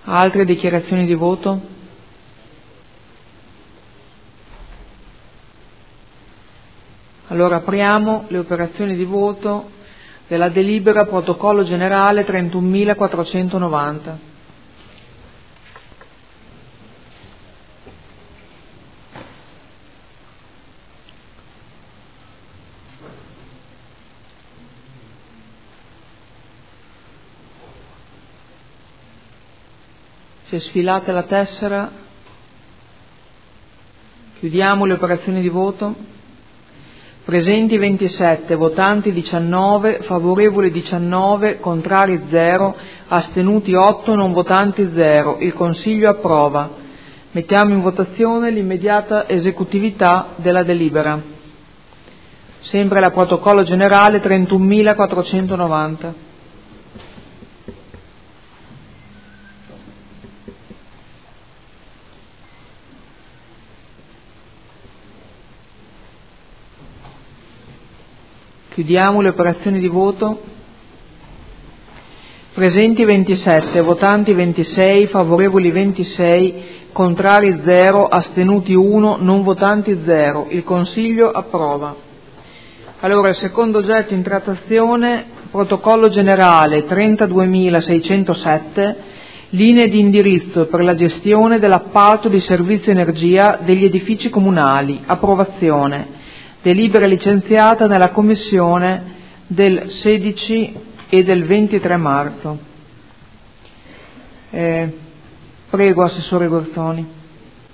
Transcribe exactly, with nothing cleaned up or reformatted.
Altre dichiarazioni di voto? Allora apriamo le operazioni di voto della delibera protocollo generale trentunomilaquattrocentonovanta. Se sfilate la tessera, chiudiamo le operazioni di voto. Presenti ventisette, votanti diciannove, favorevoli diciannove, contrari zero, astenuti otto, non votanti zero. Il Consiglio approva. Mettiamo in votazione l'immediata esecutività della delibera. Sempre la protocollo generale trentunomilaquattrocentonovanta. Chiudiamo le operazioni di voto. Presenti ventisette, votanti ventisei, favorevoli ventisei, contrari zero, astenuti uno, non votanti zero. Il Consiglio approva. Allora, il secondo oggetto in trattazione, protocollo generale trentaduemilaseicentosette, linee di indirizzo per la gestione dell'appalto di servizio energia degli edifici comunali, approvazione. Delibera licenziata nella Commissione del sedici e del ventitré marzo. Eh, prego, Assessore Guerzoni.